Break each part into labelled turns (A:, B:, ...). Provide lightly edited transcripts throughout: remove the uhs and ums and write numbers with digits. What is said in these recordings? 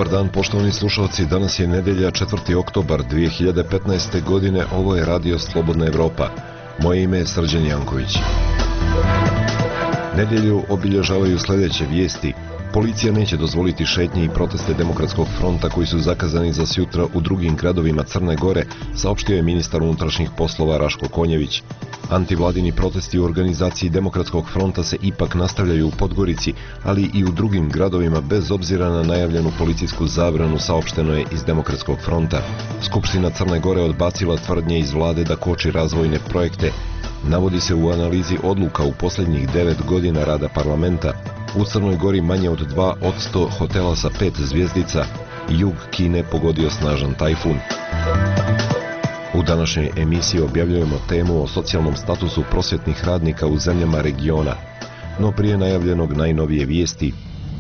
A: Dobar dan, poštovani slušalci. Danas je nedelja 4. oktobar 2015. godine. Ovo je Radio Slobodna Evropa. Moje ime je Srđan Janković. Nedelju obilježavaju sljedeće vijesti. Policija neće dozvoliti šetnje i proteste Demokratskog fronta koji su zakazani za sutra u drugim gradovima Crne Gore, saopštio je ministar unutrašnjih poslova Raško Konjević. Antivladini protesti u organizaciji Demokratskog fronta se ipak nastavljaju u Podgorici, ali i u drugim gradovima bez obzira na najavljenu policijsku zabranu, saopšteno je iz Demokratskog fronta. Skupština Crne Gore odbacila tvrdnje iz vlade da koči razvojne projekte. Navodi se u analizi odluka u posljednjih 9 godina rada parlamenta. U Crnoj Gori manje od 2% hotela sa 5 zvjezdica. Jug Kine pogodio snažan tajfun. U današnjoj emisiji objavljujemo temu o socijalnom statusu prosvjetnih radnika u zemljama regiona. No prije najavljenog najnovije vijesti.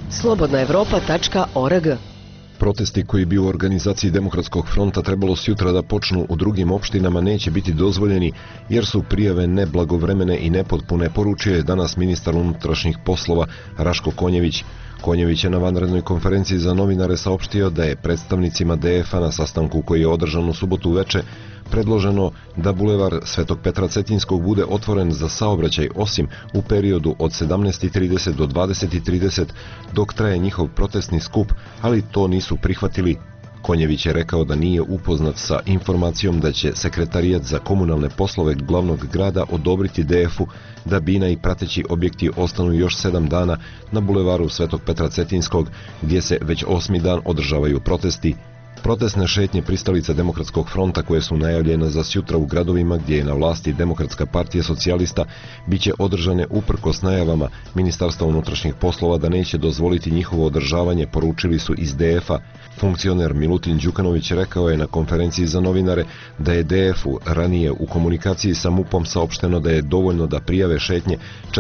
B: slobodnaevropa.org.
A: Protesti koji bi u organizaciji Demokratskog fronta trebalo sutra da počnu u drugim opštinama neće biti dozvoljeni jer su prijave neblagovremene i nepotpune, poručio je danas ministar unutrašnjih poslova Raško Konjević. Konjević je na vanrednoj konferenciji za novinare saopštio da je predstavnicima DF-a na sastanku koji je održan u subotu veče predloženo da bulevar Svetog Petra Cetinskog bude otvoren za saobraćaj osim u periodu od 17:30 do 20:30 dok traje njihov protestni skup, ali to nisu prihvatili. Konjević je rekao da nije upoznat sa informacijom da će sekretarijat za komunalne poslove glavnog grada odobriti DF-u da bina i prateći objekti ostanu još 7 dana na bulevaru Svetog Petra Cetinskog, gdje se već 8. dan održavaju protesti. Protestne šetnje pristalica Demokratskog fronta koje su najavljene za sutra u gradovima gdje je na vlasti Demokratska partija socijalista biće održane uprkos najavama Ministarstva unutrašnjih poslova da neće dozvoliti njihovo održavanje, poručili su iz DF-a. Funkcioner Milutin Đukanović rekao je na konferenciji za novinare da je DF-u ranije u komunikaciji sa MUP-om saopšteno da je dovoljno da prijave šetnje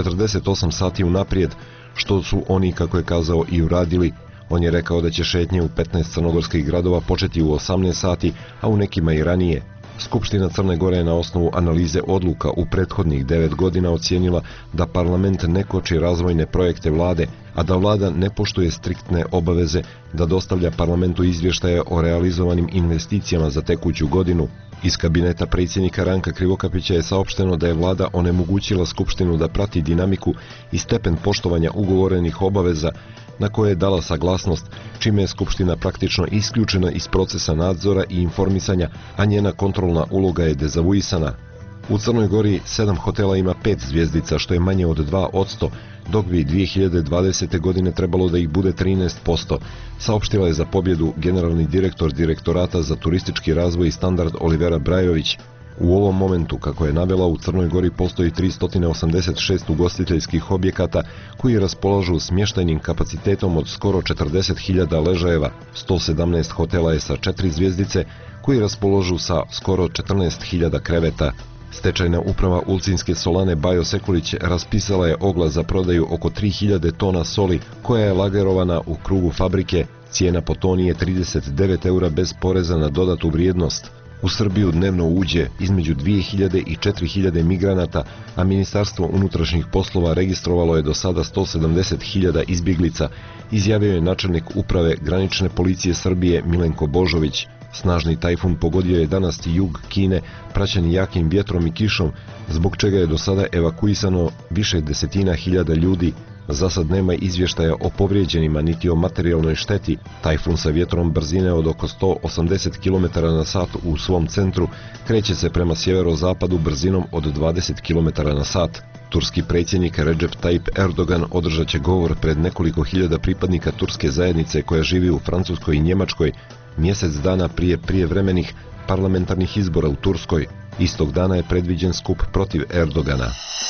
A: 48 sati unaprijed, što su oni, kako je kazao, i uradili. On je rekao da će šetnje u 15 crnogorskih gradova početi u 18 sati, a u nekima i ranije. Skupština Crne Gore je na osnovu analize odluka u prethodnih 9 godina ocijenila da parlament ne koči razvojne projekte vlade, a da vlada ne poštuje striktne obaveze da dostavlja parlamentu izvještaje o realizovanim investicijama za tekuću godinu. Iz kabineta predsjednika Ranka Krivokapića je saopšteno da je vlada onemogućila Skupštinu da prati dinamiku i stepen poštovanja ugovorenih obaveza na koje je dala saglasnost, čime je Skupština praktično isključena iz procesa nadzora i informisanja, a njena kontrolna uloga je dezavuisana. U Crnoj Gori 7 hotela ima 5 zvjezdica, što je manje od 2%, dok bi 2020. godine trebalo da ih bude 13%, saopštila je za pobjedu generalni direktor Direktorata za turistički razvoj i standard Olivera Brajović. U ovom momentu, kako je navela, u Crnoj Gori postoji 386 ugostiteljskih objekata koji raspolažu smještajnim kapacitetom od skoro 40.000 ležajeva, 117 hotela je sa 4 zvjezdice koji raspolažu sa skoro 14.000 kreveta. Stečajna uprava Ulcinske solane Bajo Sekulić raspisala je oglas za prodaju oko 3000 tona soli koja je lagerovana u krugu fabrike. Cijena po toni je 39 eura bez poreza na dodatu vrijednost. U Srbiju dnevno uđe između 2000 i 4000 migranata, a Ministarstvo unutrašnjih poslova registrovalo je do sada 170.000 izbjeglica, izjavio je načelnik uprave granične policije Srbije Milenko Božović. Snažni tajfun pogodio je danas jug Kine, praćen jakim vjetrom i kišom, zbog čega je do sada evakuisano više desetina hiljada ljudi. Za sad nema izvještaja o povrijeđenima niti o materijalnoj šteti. Tajfun sa vjetrom brzine od oko 180 km na sat u svom centru kreće se prema sjeverozapadu brzinom od 20 km na sat. Turski predsjednik Recep Tayyip Erdogan održat će govor pred nekoliko hiljada pripadnika turske zajednice koja živi u Francuskoj i Njemačkoj, mjesec dana prije prijevremenih parlamentarnih izbora u Turskoj. Istog dana je predviđen skup protiv Erdogana.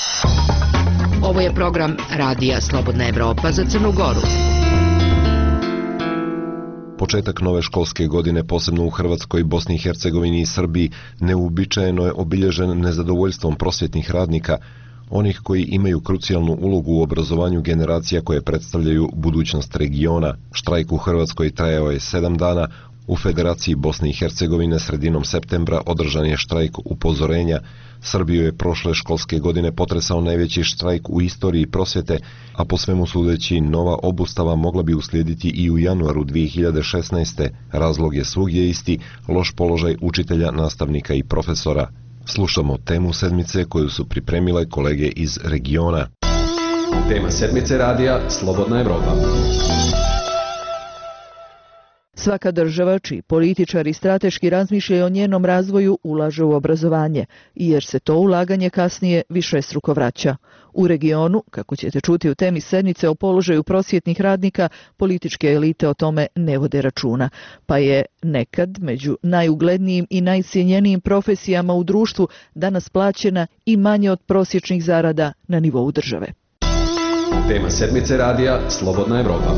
B: Ovo je program Radija Slobodna Evropa za Crnu Goru.
A: Početak nove školske godine, posebno u Hrvatskoj, Bosni i Hercegovini i Srbiji, neuobičajeno je obilježen nezadovoljstvom prosvjetnih radnika, onih koji imaju krucijalnu ulogu u obrazovanju generacija koje predstavljaju budućnost regiona. Štrajk u Hrvatskoj trajao je 7 dana, U Federaciji Bosne i Hercegovine sredinom septembra održan je štrajk upozorenja. Srbiju je prošle školske godine potresao najveći štrajk u istoriji prosvjete, a po svemu sudeći nova obustava mogla bi uslijediti i u januaru 2016. Razlog je svugdje isti, loš položaj učitelja, nastavnika i profesora. Slušamo temu sedmice koju su pripremile kolege iz regiona.
C: Tema sedmice radija Slobodna Evropa.
D: Svaka država, čiji političari strateški razmišljaju o njenom razvoju, ulaže u obrazovanje, jer se to ulaganje kasnije višestruko vraća. U regionu, kako ćete čuti u temi sedmice o položaju prosvjetnih radnika, političke elite o tome ne vode računa, pa je nekad među najuglednijim i najcijenjenijim profesijama u društvu danas plaćena i manje od prosječnih zarada na nivou države.
C: Tema sedmice radija Slobodna Evropa.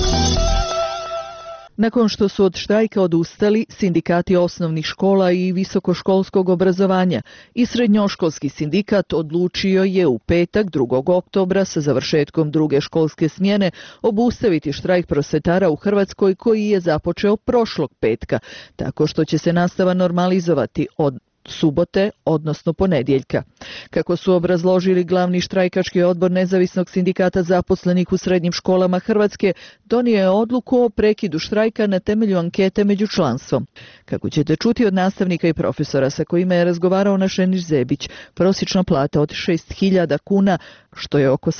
D: Nakon što su od štrajka odustali sindikati osnovnih škola i visokoškolskog obrazovanja i srednjoškolski sindikat odlučio je u petak 2. oktobra sa završetkom druge školske smjene obustaviti štrajk prosvetara u Hrvatskoj koji je započeo prošlog petka, tako što će se nastava normalizovati od subote, odnosno ponedjeljka. Kako su obrazložili glavni štrajkački odbor Nezavisnog sindikata zaposlenih u srednjim školama Hrvatske, donio je odluku o prekidu štrajka na temelju ankete među članstvom. Kako ćete čuti od nastavnika i profesora sa kojima je razgovarao naš Eniš Zebić, prosječna plata od 6.000 kuna, što je oko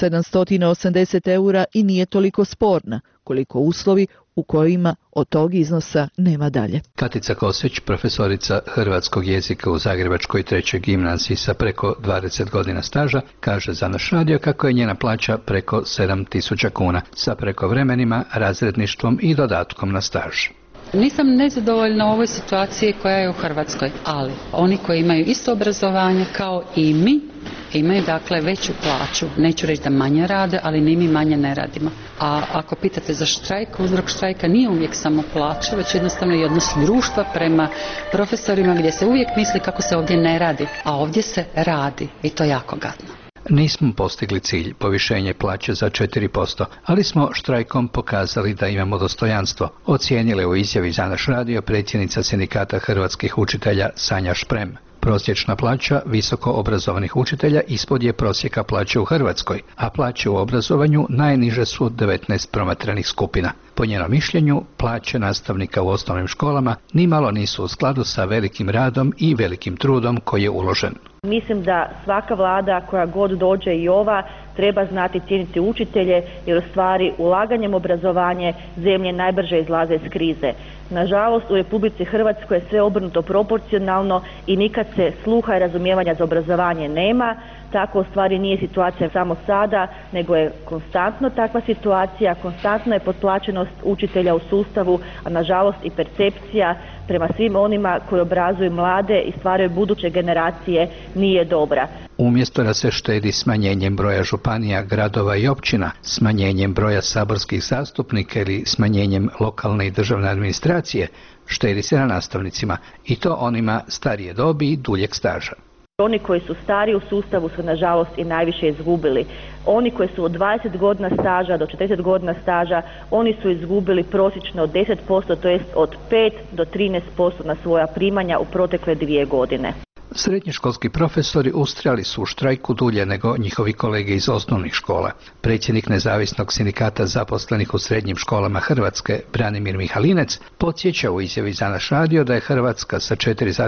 D: 780 eura i nije toliko sporna, koliko uslovi u kojima od tog iznosa nema dalje.
E: Katica Koseć, profesorica hrvatskog jezika u Zagrebačkoj 3. gimnaziji sa preko 20 godina staža, kaže za naš radio kako je njena plaća preko 7.000 kuna sa prekovremenima, razredništvom i dodatkom na staž.
F: Nisam nezadovoljna u ovoj situaciji koja je u Hrvatskoj, ali oni koji imaju isto obrazovanje kao i mi, imaju dakle veću plaću. Neću reći da manje rade, ali ni mi manje ne radimo. A ako pitate za štrajk, uzrok štrajka nije uvijek samo plaća, već jednostavno i odnos društva prema profesorima gdje se uvijek misli kako se ovdje ne radi, a ovdje se radi i to jako gadno.
E: Nismo postigli cilj, povišenje plaće za 4%, ali smo štrajkom pokazali da imamo dostojanstvo, ocijenile u izjavi za naš radio predsjednica sindikata hrvatskih učitelja Sanja Šprem. Prosječna plaća visoko obrazovanih učitelja ispod je prosjeka plaće u Hrvatskoj, a plaće u obrazovanju najniže su od 19 promatranih skupina. Po njenom mišljenju, plaće nastavnika u osnovnim školama nimalo nisu u skladu sa velikim radom i velikim trudom koji je uložen.
G: Mislim da svaka vlada koja god dođe i ova treba znati cijeniti učitelje jer u stvari ulaganjem u obrazovanje zemlje najbrže izlaze iz krize. Nažalost, u Republici Hrvatskoj je sve obrnuto proporcionalno i nikad se sluha i razumijevanja za obrazovanje nema. Tako u stvari nije situacija samo sada, nego je konstantno takva situacija, konstantno je potplaćenost učitelja u sustavu, a nažalost i percepcija prema svim onima koji obrazuju mlade i stvaraju buduće generacije nije dobra.
E: Umjesto da se štedi smanjenjem broja županija, gradova i općina, smanjenjem broja saborskih zastupnika ili smanjenjem lokalne i državne administracije, štedi se na nastavnicima i to onima starije dobi i duljeg staža.
G: Oni koji su stari u sustavu su nažalost i najviše izgubili. Oni koji su od 20 godina staža do 40 godina staža, oni su izgubili prosječno od 10%, to jest od 5 do 13% na svoja primanja u protekle 2 godine.
E: Srednjoškolski profesori ustrajali su u štrajku dulje nego njihovi kolege iz osnovnih škola. Predsjednik Nezavisnog sindikata zaposlenih u srednjim školama Hrvatske, Branimir Mihalinec, podsjeća u izjavi za naš radio da je Hrvatska sa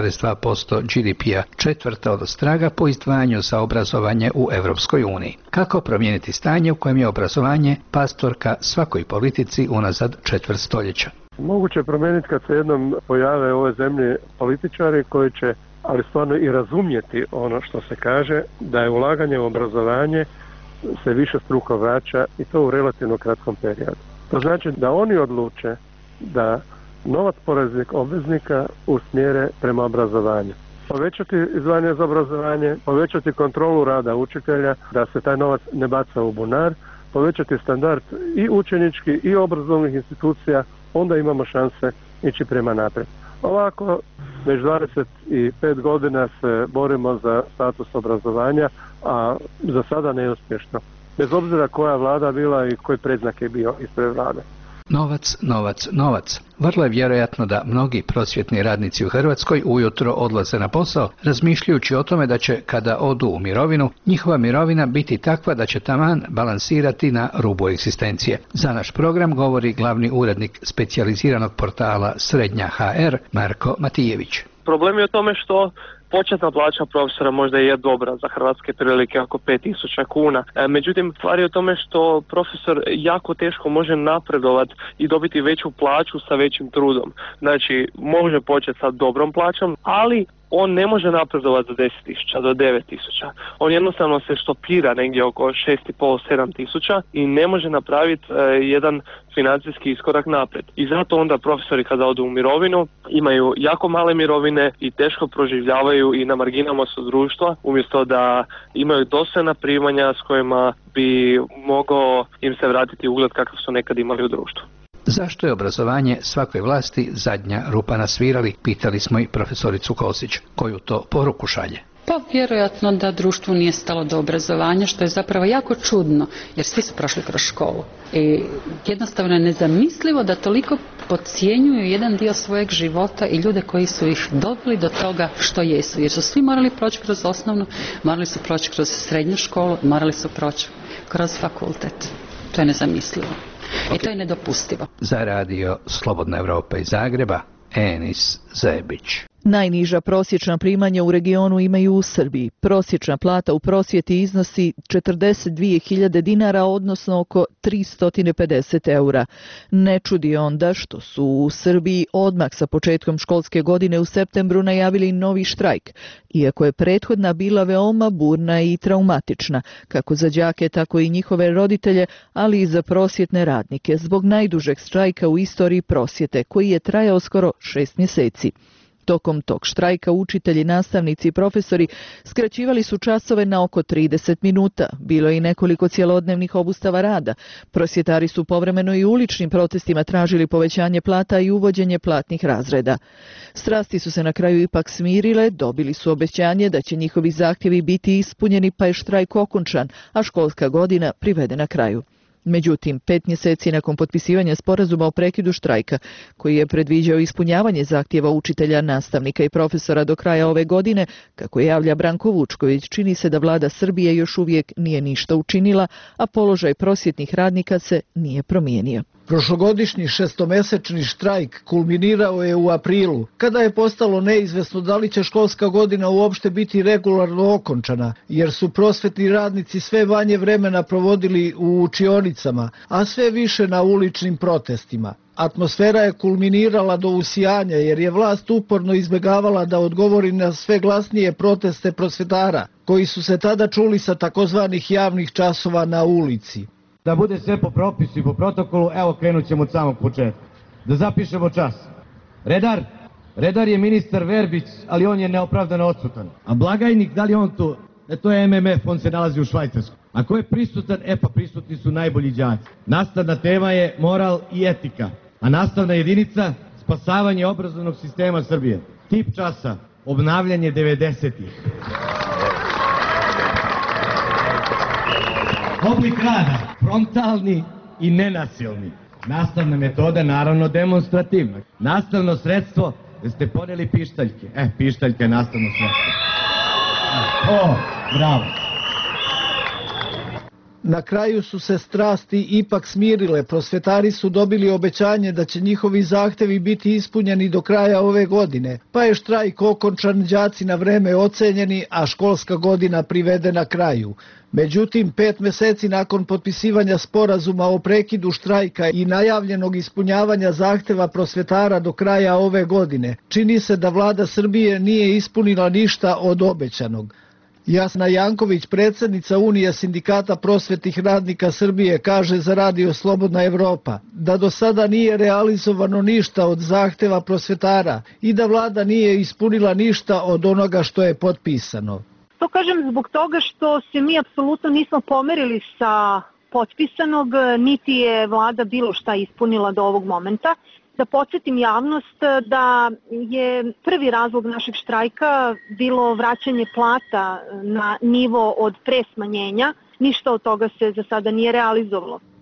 E: 4,2% GDP-a četvrta od ostraga po izdvajanju za obrazovanje u Europskoj uniji. Kako promijeniti stanje u kojem je obrazovanje pastorka svakoj politici unazad 4 stoljeća?
H: Moguće je promijeniti kad se jednom pojave u ovoj zemlji političari koji će ali stvarno i razumjeti ono što se kaže, da je ulaganje u obrazovanje se više struko vraća i to u relativno kratkom periodu. To znači da oni odluče da novac poreznih obveznika usmjere prema obrazovanju. Povećati izdvajanje za obrazovanje, povećati kontrolu rada učitelja, da se taj novac ne baca u bunar, povećati standard i učenički i obrazovnih institucija, onda imamo šanse ići prema naprijed. Ovako, već 25 godina se borimo za status obrazovanja, a za sada neuspješno. Bez obzira koja vlada bila i koji predznak je bio ispred vlade.
E: Novac, novac, novac. Vrlo je vjerojatno da mnogi prosvjetni radnici u Hrvatskoj ujutro odlaze na posao, razmišljajući o tome da će, kada odu u mirovinu, njihova mirovina biti takva da će taman balansirati na rubu egzistencije. Za naš program govori glavni urednik specijaliziranog portala Srednja HR, Marko Matijević.
I: Problem je u tome što početna plaća profesora možda je dobra za hrvatske prilike, oko 5.000 kuna. Međutim, stvar je u tome što profesor jako teško može napredovati i dobiti veću plaću sa većim trudom. Znači, može početi sa dobrom plaćom, ali on ne može napredovati za 10.000 do 9.000. On jednostavno se štopira negdje oko 6.500-7.000 i ne može napraviti jedan financijski iskorak naprijed. I zato onda profesori kada odu u mirovinu imaju jako male mirovine i teško proživljavaju i na marginama su društva, umjesto da imaju dostojna primanja s kojima bi mogao im se vratiti ugled kakav su nekad imali u društvu.
E: Zašto je obrazovanje svakoj vlasti zadnja rupa na svirali, pitali smo i profesoricu Kosić. Koju to poruku šalje?
F: Pa vjerojatno da društvu nije stalo do obrazovanja, što je zapravo jako čudno, jer svi su prošli kroz školu. I jednostavno je nezamislivo da toliko podcjenjuju jedan dio svojeg života i ljude koji su ih doveli do toga što jesu. Jer su svi morali proći kroz osnovnu, morali su proći kroz srednju školu, morali su proći kroz fakultet. To je nezamislivo. I to je nedopustivo.
E: Za radio Slobodna Evropa iz Zagreba, Enis Zebić.
D: Najniža prosječna primanja u regionu imaju u Srbiji. Prosječna plata u prosvjeti iznosi 42.000 dinara, odnosno oko 350 eura. Ne čudi onda što su u Srbiji odmah sa početkom školske godine u septembru najavili novi štrajk, iako je prethodna bila veoma burna i traumatična, kako za đake, tako i njihove roditelje, ali i za prosvjetne radnike, zbog najdužeg štrajka u istoriji prosvjete, koji je trajao skoro 6 mjeseci. Tokom tog štrajka učitelji, nastavnici i profesori skraćivali su časove na oko 30 minuta. Bilo je i nekoliko cjelodnevnih obustava rada. Prosvjetari su povremeno i uličnim protestima tražili povećanje plata i uvođenje platnih razreda. Strasti su se na kraju ipak smirile, dobili su obećanje da će njihovi zahtjevi biti ispunjeni, pa je štrajk okončan, a školska godina privedena kraju. Međutim, 5 mjeseci nakon potpisivanja sporazuma o prekidu štrajka, koji je predviđao ispunjavanje zahtjeva učitelja, nastavnika i profesora do kraja ove godine, kako javlja Branko Vučković, čini se da vlada Srbije još uvijek nije ništa učinila, a položaj prosvjetnih radnika se nije promijenio.
J: Prošlogodišnji šestomjesečni štrajk kulminirao je u aprilu, kada je postalo neizvesno da li će školska godina uopšte biti regularno okončana, jer su prosvetni radnici sve manje vremena provodili u učionicama, a sve više na uličnim protestima. Atmosfera je kulminirala do usijanja, jer je vlast uporno izbjegavala da odgovori na sve glasnije proteste prosvetara, koji su se tada čuli sa takozvanih javnih časova na ulici.
K: Da bude sve po propisu i po protokolu, evo krenut ćemo od samog početka. Da zapišemo čas. Redar? Redar je ministar Verbić, ali on je neopravdano odsutan. A blagajnik, da li on tu? To je MMF, on se nalazi u Švajcarskoj. A ko je prisutan? Pa prisutni su najbolji đaci. Nastavna tema je moral i etika. A nastavna jedinica? Spasavanje obrazovnog sistema Srbije. Tip časa? Obnavljanje 90-ih. Oblik rada, frontalni i nenasilni. Nastavna metoda, naravno demonstrativna. Nastavno sredstvo, da ste poneli pištaljke. Pištaljka je nastavno sredstvo. Bravo.
J: Na kraju su se strasti ipak smirile. Prosvetari su dobili obećanje da će njihovi zahtevi biti ispunjeni do kraja ove godine, pa je štrajk okončan, đaci na vreme ocenjeni, a školska godina privedena kraju. Međutim, 5 mjeseci nakon potpisivanja sporazuma o prekidu štrajka i najavljenog ispunjavanja zahteva prosvetara do kraja ove godine, čini se da vlada Srbije nije ispunila ništa od obećanog. Jasna Janković, predsjednica Unije sindikata prosvetnih radnika Srbije, kaže za radio Slobodna Evropa da do sada nije realizovano ništa od zahteva prosvetara i da vlada nije ispunila ništa od onoga što je potpisano.
L: To kažem zbog toga što se mi apsolutno nismo pomerili sa potpisanog, niti je vlada bilo šta ispunila do ovog momenta. Da podsjetim javnost da je prvi razlog našeg štrajka bilo vraćanje plata na nivo od pre smanjenja. Ništa od toga se za sada nije realizovalo.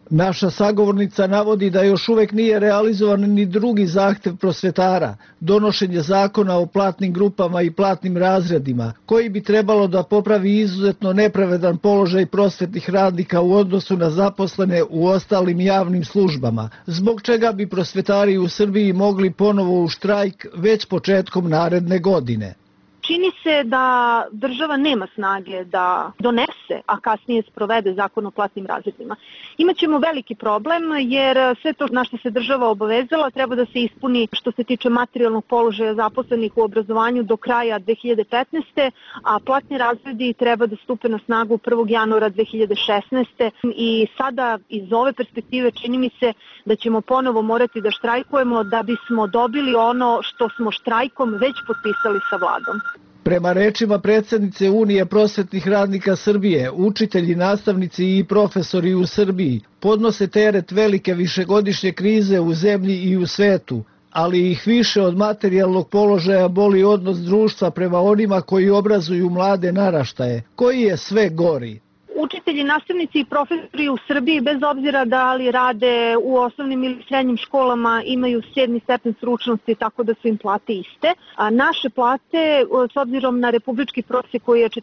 J: Naša sagovornica navodi da još uvek nije realizovan ni drugi zahtev prosvetara, donošenje zakona o platnim grupama i platnim razredima, koji bi trebalo da popravi izuzetno nepravedan položaj prosvetnih radnika u odnosu na zaposlene u ostalim javnim službama, zbog čega bi prosvetari u Srbiji mogli ponovo u štrajk već početkom naredne godine.
L: Čini se da država nema snage da donese, a kasnije sprovede zakon o platnim razredima. Imaćemo veliki problem jer sve to na što se država obavezala treba da se ispuni što se tiče materijalnog položaja zaposlenih u obrazovanju do kraja 2015. a platni razredi treba da stupe na snagu 1. januara 2016. I sada iz ove perspektive čini mi se da ćemo ponovo morati da štrajkujemo da bismo dobili ono što smo štrajkom već potpisali sa vladom.
J: Prema rečima predsjednice Unije prosvetnih radnika Srbije, učitelji, nastavnici i profesori u Srbiji podnose teret velike višegodišnje krize u zemlji i u svetu, ali ih više od materijalnog položaja boli odnos društva prema onima koji obrazuju mlade naraštaje, koji je sve gori.
L: Učitelji, nastavnici i profesori u Srbiji, bez obzira da li rade u osnovnim ili srednjim školama, imaju 7. stepen stručnosti, tako da su im plate iste. A naše plate, s obzirom na republički prosjek koji je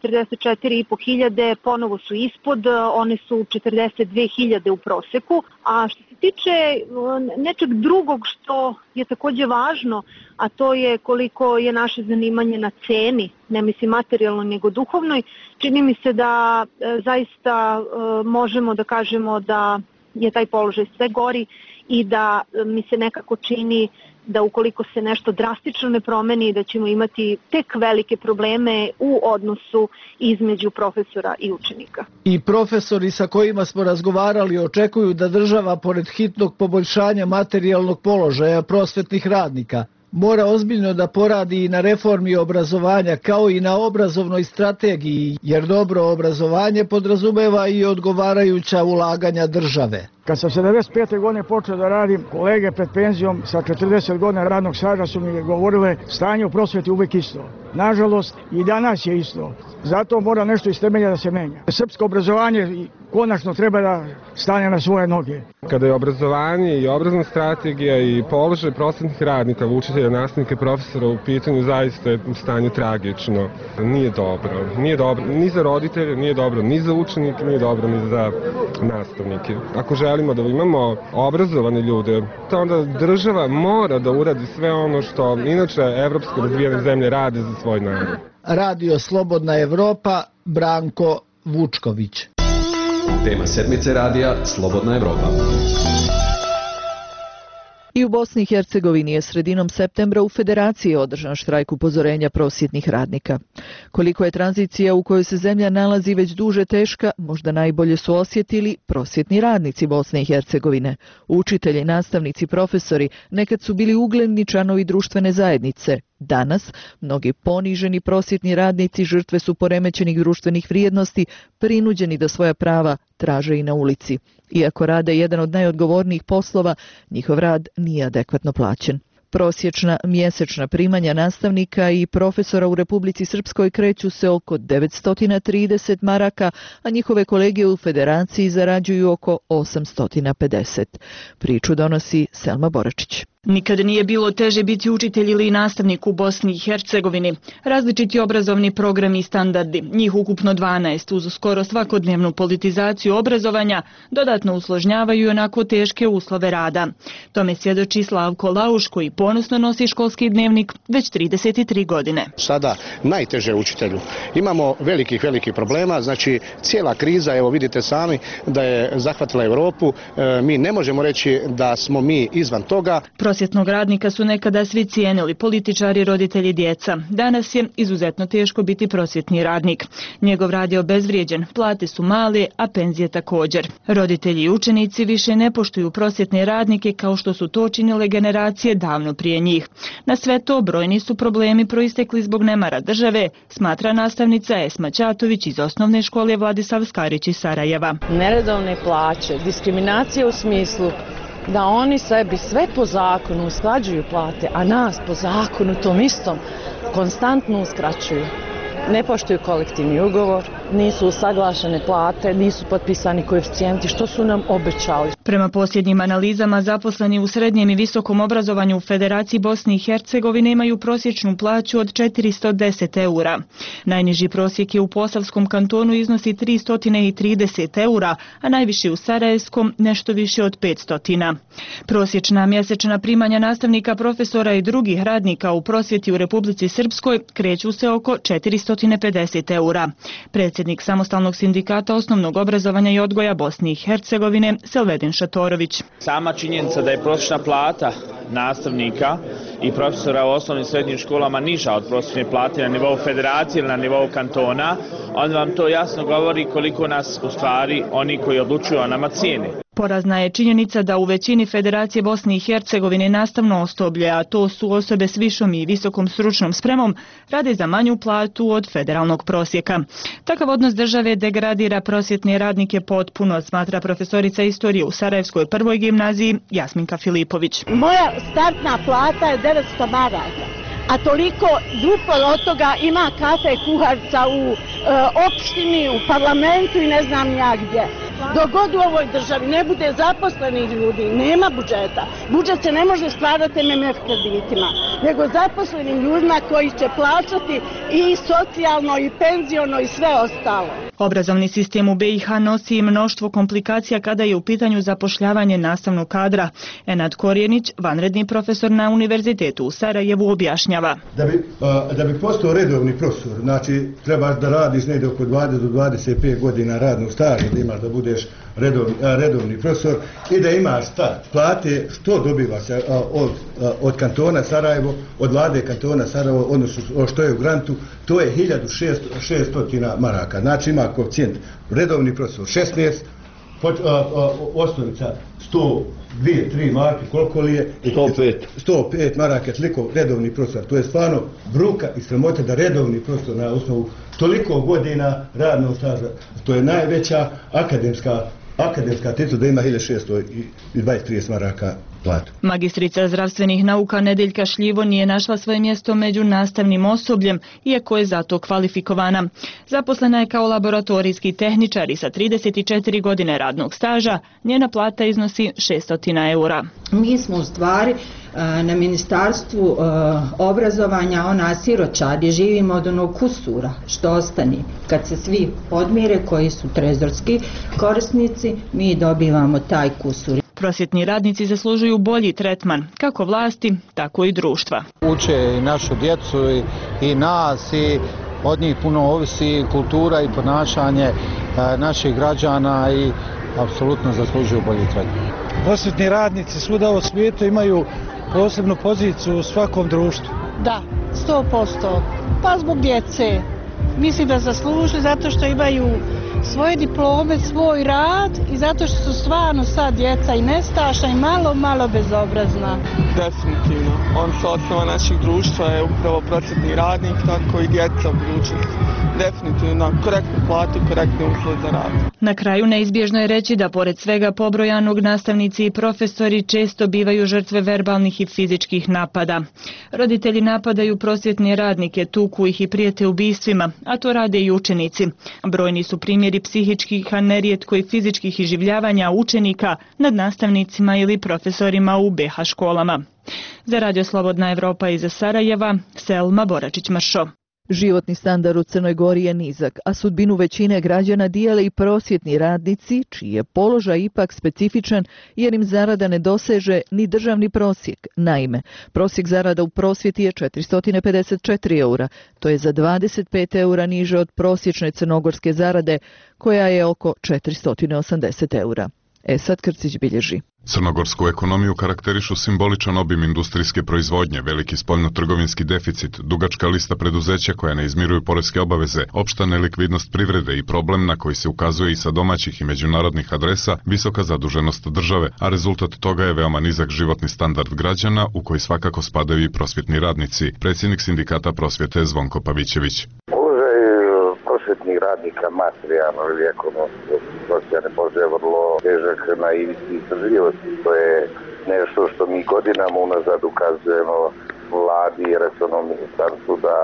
L: 44.500, ponovo su ispod, one su 42.000 u proseku. A što se tiče nečeg drugog što je takođe važno, a to je koliko je naše zanimanje na ceni, ne mislim materijalno nego duhovnoj, čini mi se da zaista možemo da kažemo da je taj položaj sve gori i da mi se nekako čini da ukoliko se nešto drastično ne promeni, da ćemo imati tek velike probleme u odnosu između profesora i učenika.
J: I profesori sa kojima smo razgovarali očekuju da država, pored hitnog poboljšanja materijalnog položaja prosvetnih radnika, mora ozbiljno da poradi i na reformi obrazovanja kao i na obrazovnoj strategiji, jer dobro obrazovanje podrazumeva i odgovarajuća ulaganja države.
M: Kad sam 75. godine počeo da radim, kolege pred penzijom sa 40 godina radnog staža su mi govorile stanje u prosveti uvek isto. Nažalost, i danas je isto. Zato mora nešto iz temelja da se menja. Srpsko obrazovanje konačno treba da stane na svoje noge.
N: Kada je obrazovanje i obrazovna strategija i položaj prosvetnih radnika, učitelja, nastavnika i profesora u pitanju, zaista je stanje tragično. Nije dobro. Nije dobro ni za roditelje, nije dobro ni za učenike, nije dobro ni za nastavnike. Ako želimo da imamo obrazovane ljude, to onda država mora da uradi sve ono što inače evropske razvijene zemlje rade za svoj narod.
J: Radio Slobodna Evropa, Branko Vučković.
C: Tema sedmice radija Slobodna Evropa.
D: I u Bosni i Hercegovini je sredinom septembra u Federaciji održan štrajk upozorenja prosvjetnih radnika. Koliko je tranzicija u kojoj se zemlja nalazi već duže teška, možda najbolje su osjetili prosvjetni radnici Bosne i Hercegovine. Učitelji, nastavnici, profesori nekad su bili ugledni članovi društvene zajednice. Danas, mnogi poniženi prosvjetni radnici žrtve su poremećenih društvenih vrijednosti, prinuđeni da svoja prava traže i na ulici. Iako rade jedan od najodgovornijih poslova, njihov rad nije adekvatno plaćen. Prosječna mjesečna primanja nastavnika i profesora u Republici Srpskoj kreću se oko 930 maraka, a njihove kolege u Federaciji zarađuju oko 850. Priču donosi Selma Boračić.
O: Nikad nije bilo teže biti učitelj ili nastavnik u Bosni i Hercegovini. Različiti obrazovni programi i standardi, njih ukupno 12, uz skoro svakodnevnu politizaciju obrazovanja, dodatno usložnjavaju onako teške uslove rada. Tome svjedoči Slavko Lauš, koji ponosno nosi školski dnevnik već 33 godine.
P: Sada najteže učitelju. Imamo velikih problema, znači cijela kriza, evo vidite sami da je zahvatila Europu. Mi ne možemo reći da smo mi izvan toga.
O: Prosvjetnog radnika su nekada svi cijenili, političari, roditelji, djeca. Danas je izuzetno teško biti prosvjetni radnik. Njegov rad je obezvrijeđen, plate su male, a penzije također. Roditelji i učenici više ne poštuju prosvjetne radnike kao što su to činile generacije davno prije njih. Na sve to brojni su problemi proistekli zbog nemara države, smatra nastavnica Esma Ćatović iz osnovne škole Vladislav Skarić iz Sarajeva.
Q: Neredovne plaće, diskriminacija u smislu da oni sebi sve po zakonu usklađuju plate, a nas po zakonu tom istom konstantno uskraćuju. Ne poštuju kolektivni ugovor, nisu usaglašene plate, nisu potpisani koeficijenti, što su nam obećali.
O: Prema posljednjim analizama, zaposleni u srednjem i visokom obrazovanju u Federaciji Bosne i Hercegovine imaju prosječnu plaću od 410 eura. Najniži prosjek je u Posavskom kantonu iznosi 330 eura, a najviši u Sarajevskom nešto više od 500. Prosječna mjesečna primanja nastavnika, profesora i drugih radnika u prosvjeti u Republici Srpskoj kreću se oko 450 eura. Predsjednik Samostalnog sindikata osnovnog obrazovanja i odgoja Bosne i Hercegovine, Selvedin Šatorović.
R: Sama činjenica da je prosječna plata nastavnika i profesora u osnovnim i srednjim školama niža od prosječne plate na nivou federacije ili na nivou kantona, onda vam to jasno govori koliko nas u stvari oni koji odlučuju o nama cijene.
O: Porazna je činjenica da u većini Federacije Bosne i Hercegovine nastavno osoblje, a to su osobe s višom i visokom stručnom spremom, rade za manju platu od federalnog prosjeka. Takav odnos države degradira prosvjetne radnike potpuno, smatra profesorica istorije u Sarajevskoj prvoj gimnaziji Jasminka Filipović.
S: Moja startna plata je 900 maraka, a toliko duplo od toga ima kafe kuharca u opštini, u parlamentu i ne znam ja gdje. Dok god u ovoj državi ne bude zaposlenih ljudi, nema budžeta. Budžet se ne može stvarati MMF kreditima, nego zaposlenim ljudima koji će plaćati i socijalno i penziono i sve ostalo.
O: Obrazovni sistem u BiH nosi mnoštvo komplikacija kada je u pitanju zapošljavanje nastavnog kadra. Enad Korjenić, vanredni profesor na Univerzitetu u Sarajevu, objašnjava.
T: Da bi postao redovni profesor, znači trebaš da radiš negdje oko 20 do 25 godina radnog staža, da imaš da budeš redovni profesor i da imaš start plate, što dobivaš od kantona Sarajevo, od vlade kantona Sarajevo, odnosno što je u grantu, to je 1600 maraka. Znači ima koeficijent redovni profesor 16, osnovica 102-3 marke, koliko li je? 105 maraka, toliko redovni profesor. To je stvarno bruka i sramote da redovni profesor na osnovu toliko godina radnog staža, to je najveća akademska titula da ima 1620-30 maraka platu.
O: Magistrica zdravstvenih nauka Nedeljka Šljivo nije našla svoje mjesto među nastavnim osobljem, iako je zato kvalifikovana. Zaposlena je kao laboratorijski tehničar i sa 34 godine radnog staža njena plata iznosi 600 eura.
U: Mi smo u stvari na Ministarstvu obrazovanja ona siročadi, živimo od onog kusura što ostane. Kad se svi podmire koji su trezorski korisnici, mi dobivamo taj kusur.
O: Prosvjetni radnici zaslužuju bolji tretman, kako vlasti, tako i društva.
V: Uče i našu djecu i nas i od njih puno ovisi kultura i ponašanje naših građana i apsolutno zaslužuju bolji tretman.
J: Prosvjetni radnici svuda u svijetu imaju posebnu poziciju u svakom društvu.
S: Da, 100%. Pa zbog djece. Mislim da zaslužuju zato što imaju svoje diplome, svoj rad i zato što su stvarno sad djeca i nestašna i malo bezobrazna.
W: Definitivno. On su osnova naših društva je upravo prosvjetni radnik, tako i djeca u budućnosti. Definitivno korektnu platu, korektne uslove za rad.
O: Na kraju neizbježno je reći da pored svega pobrojanog nastavnici i profesori često bivaju žrtve verbalnih i fizičkih napada. Roditelji napadaju prosvjetne radnike, tuku ih i prijete ubistvima, a to rade i učenici. Brojni su primjeri psihičkih, a nerijetko i fizičkih iživljavanja učenika nad nastavnicima ili profesorima u BiH školama. Za Radio Slobodna Evropa iz Sarajeva, Selma Boračić-Mršo.
D: Životni standard u Crnoj Gori je nizak, a sudbinu većine građana dijele i prosvjetni radnici, čiji je položaj ipak specifičan jer im zarada ne doseže ni državni prosjek. Naime, prosjek zarada u prosvjeti je 454 eura, to je za 25 eura niže od prosječne crnogorske zarade, koja je oko 480 eura. Esad Krcić bilježi.
X: Crnogorsku ekonomiju karakterišu simboličan obim industrijske proizvodnje, veliki spoljno-trgovinski deficit, dugačka lista preduzeća koja ne izmiruju poreske obaveze, opšta nelikvidnost privrede i problem na koji se ukazuje i sa domaćih i međunarodnih adresa, visoka zaduženost države, a rezultat toga je veoma nizak životni standard građana u koji svakako spadaju i prosvjetni radnici, predsjednik sindikata prosvjete Zvonko Pavićević.
Y: Prosvjetnih radnika materijalno ili ekonomsko socijalne položaje vrlo težak na ivici izdržljivosti. To je nešto što mi godinama unazad ukazujemo vladi i resornom ministarstvu da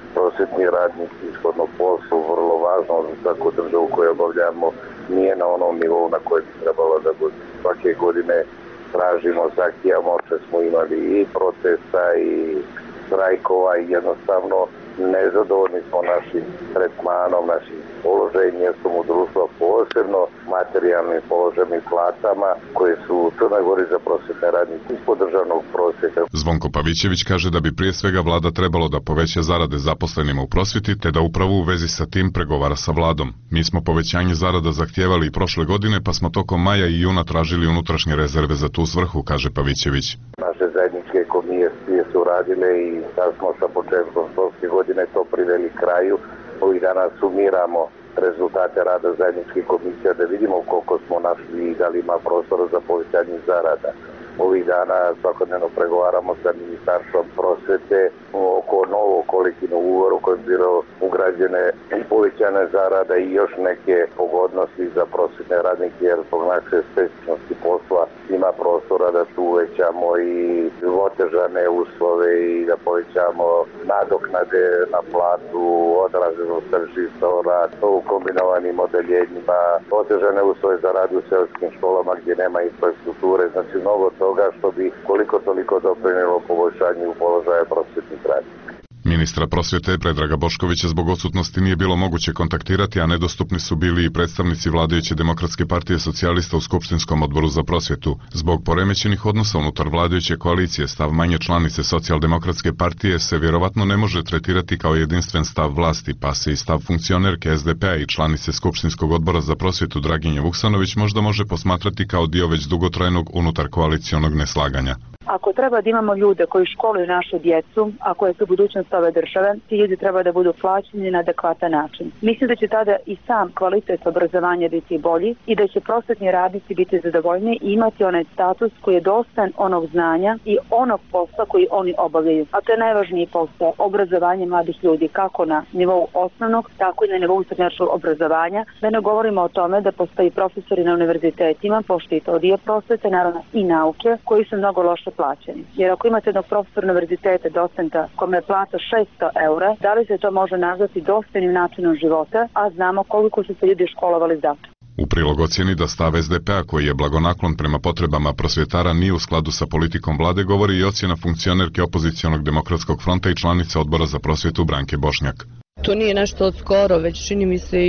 Y: prosvjetni radnik ishodno poslu, vrlo važno za svaku državu koju obavljamo, nije na onom nivou na kojem bi trebalo da bude. Svake godine tražimo, zahtijamo, što smo imali i protesta i štrajkova i jednostavno nezadovoljni smo našim tretmanom, našim položajem, mjestom u društvu, posebno materijalnim položajem i platama koje su u Crnoj Gori za prosvjetne radnike ispod državnog prosjeka.
X: Zvonko Pavićević kaže da bi prije svega vlada trebalo da poveća zarade zaposlenima u prosvjeti, te da upravo u vezi sa tim pregovara sa vladom. Mi smo povećanje zarada zahtijevali i prošle godine, pa smo tokom maja i juna tražili unutrašnje rezerve za tu svrhu, kaže Pavićević.
Y: Naše zajedničke komisije su radile i da smo sa početkom školske godine to priveli kraju. Ovih dana sumiramo rezultate rada zajedničkih komisija da vidimo koliko smo našli i da li ima prostora za povećanje zarada. Ovih dana svakodnevno pregovaramo sa Ministarstvom prosvete oko novog kolektivnog ugovora u kojem bilo ugrađene i povećane zarada i još neke pogodnosti za prosvetne radnike, jer zbog naše specifičnosti posla ima prostora da tu uvećamo i otežane uslove i da povećamo nadoknade na platu, odraženost tržišta rad u kombinovanim odeljenjima, otežane uslove za rad u seoskim školama gdje nema infrastrukture, znači mnogo toga što bi koliko toliko doprinijelo poboljšanju položaja prosvjetnih radnika.
X: Ministra prosvjete Predraga Boškovića zbog odsutnosti nije bilo moguće kontaktirati, a nedostupni su bili i predstavnici vladajuće Demokratske partije socijalista u Skupštinskom odboru za prosvjetu. Zbog poremećenih odnosa unutar vladajuće koalicije, stav manje članice Socijaldemokratske partije se vjerovatno ne može tretirati kao jedinstven stav vlasti, pa se i stav funkcionerke SDP-a i članice Skupštinskog odbora za prosvjetu Draginje Vuksanović možda može posmatrati kao dio već dugotrajnog unutar koalicionog neslaganja.
A: Ako treba da imamo ljude koji školuju našu djecu, a koje su budućnost ove države, ti ljudi treba da budu plaćeni na adekvatan način. Mislim da će tada i sam kvalitet obrazovanja biti bolji i da će prosvetni radnici biti zadovoljni i imati onaj status koji je dostan onog znanja i onog posla koji oni obavljaju. A to je najvažniji posao, obrazovanje mladih ljudi, kako na nivou osnovnog, tako i na nivou srednjoškolskog obrazovanja. Da ne govorimo o tome da postoji profesori na univerzitetima, pošto i to dio prosvete, naravno i nauke, koji su mnogo loše plaćeni. Jer ako imate jednog profesora univerziteta, docenta, kome je plata 600 eura, da li se to može nazvati dostojnim načinom života, a znamo koliko su se ljudi školovali za to.
X: U prilog ocjeni da stav SDP-a koji je blagonaklon prema potrebama prosvjetara nije u skladu sa politikom vlade govori i ocjena funkcionerke opozicionog Demokratskog fronta i članice odbora za prosvjetu Branke Bošnjak.
B: To nije nešto od skoro, već čini mi se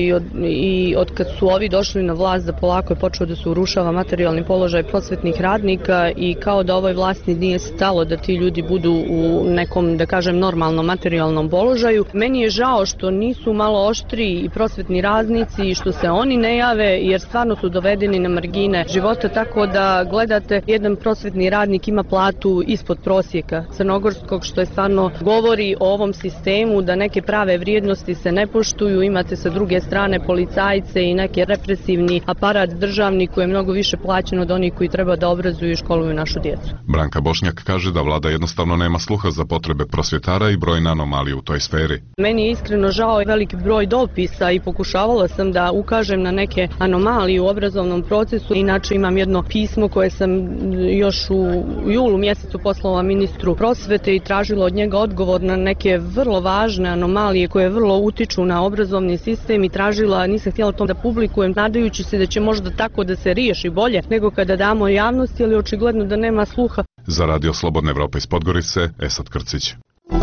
B: i od kad su ovi došli na vlast da polako je počeo da se urušava materijalni položaj prosvetnih radnika i kao da ovoj vlasti nije stalo da ti ljudi budu u nekom, da kažem, normalnom materijalnom položaju. Meni je žao što nisu malo oštriji i prosvetni radnici i što se oni ne jave, jer stvarno su dovedeni na margine života, tako da gledate jedan prosvetni radnik ima platu ispod prosjeka crnogorskog, što je stvarno govori o ovom sistemu da neke prave vrijednosti se ne poštuju, imate sa druge strane policajce i neki represivni aparat državni koji je mnogo više plaćen od onih koji treba da obrazuju i školuju našu djecu.
X: Branka Bošnjak kaže da vlada jednostavno nema sluha za potrebe prosvjetara i brojne anomalije u toj sferi.
B: Meni je iskreno žao veliki broj dopisa i pokušavala sam da ukažem na neke anomalije u obrazovnom procesu. Inače imam jedno pismo koje sam još u julu mjesecu poslala ministru prosvete i tražila od njega odgovor na neke vrlo važne anomalije koje vrlo utiču na obrazovni sistem i tražila, nisam htjela to da publikujem, nadajući se da će možda tako da se riješi bolje nego kada damo javnosti, ali očigledno da nema sluha.
X: Za Radio Slobodna Evropa iz Podgorice, Esad Krcić.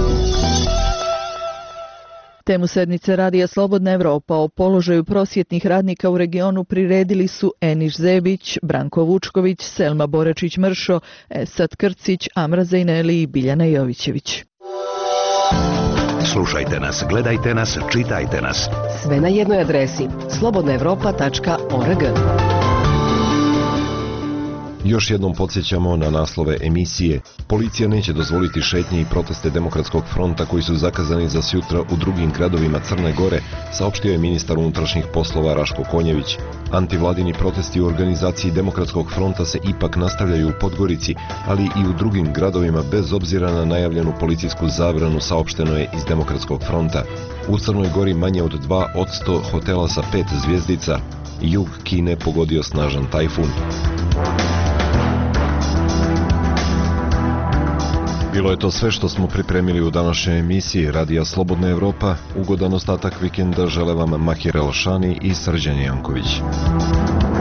D: Temu sednice Radija Slobodna Evropa o položaju prosvjetnih radnika u regionu priredili su Eniš Zebić, Branko Vučković, Selma Boračić-Mršo, Esad Krcić, Amra Zejneli i Biljana Jovićević.
G: Slušajte nas, gledajte nas, čitajte nas.
H: Sve na jednoj adresi slobodnaevropa.org.
I: Još jednom podsjećamo na naslove emisije. Policija neće dozvoliti šetnje i proteste Demokratskog fronta koji su zakazani za sutra u drugim gradovima Crne Gore, saopštio je ministar unutrašnjih poslova Raško Konjević. Antivladini protesti u organizaciji Demokratskog fronta se ipak nastavljaju u Podgorici, ali i u drugim gradovima bez obzira na najavljenu policijsku zabranu, saopšteno je iz Demokratskog fronta. U Crnoj Gori manje od 2% hotela sa 5 zvjezdica. Jug Kine pogodio snažan tajfun. Bilo je to sve što smo pripremili u današnjoj emisiji Radija Slobodna Evropa. Ugodan ostatak vikenda žele vam Mahir Elšani i Srđan Janković.